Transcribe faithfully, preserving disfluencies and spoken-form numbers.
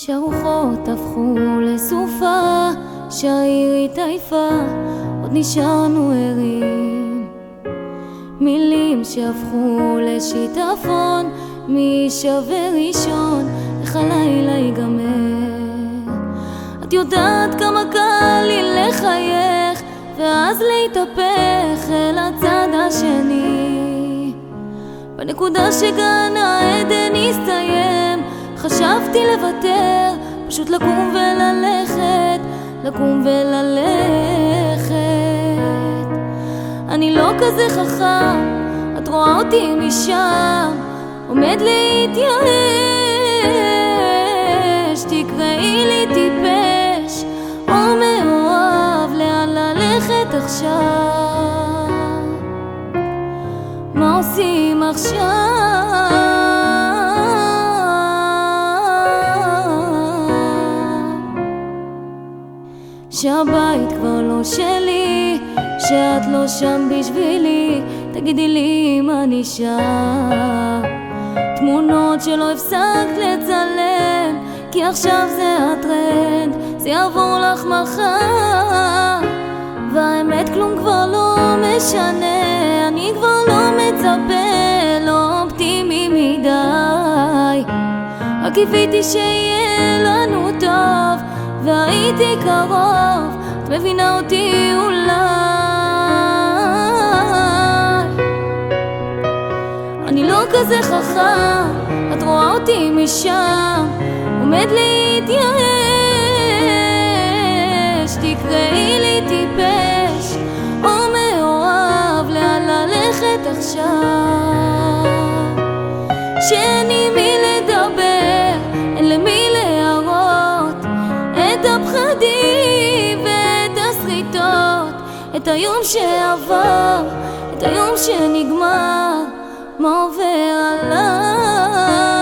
שהרוחות הפכו לסופה, שהעיר התעייפה, עוד נשארנו ערים. מילים שהפכו לשיטפון, מי שווה ראשון, איך הלילה ייגמר. את יודעת כמה קל לי לחייך, ואז להתהפך אל הצד השני. בנקודה שגן העדן הסתיים, חשבתי לוותר, פשוט לקום וללכת, לקום וללכת. אני לא כזה חכם, את רואה אותי משם, עומד להתייאש. תקראי לי טיפש או מאוהב, לאן ללכת עכשיו? מה עושים עכשיו? שהבית כבר לא שלי, שאת לא שם בשבילי, תגידי לי מה נשאר. תמונות שלא הפסקת לצלם, כי עכשיו זה הטרנד, זה יעבור לך מחר. והאמת כלום כבר לא משנה, אני כבר לא מצפה, לא אופטימי מדי. רק קיוויתי שיהיה לנו טוב, והייתי קרוב, את מבינה אותי אולי. אני לא כזה חכם, את רואה אותי משם, עומד להתייאש. תקראי לי טיפש או מאוהב, לאן ללכת עכשיו? שאין עם מי לדבר, אין למי להראות את הפחדים ואת הסריטות, את היום שעבר, את היום שנגמר, מה עובר עליי.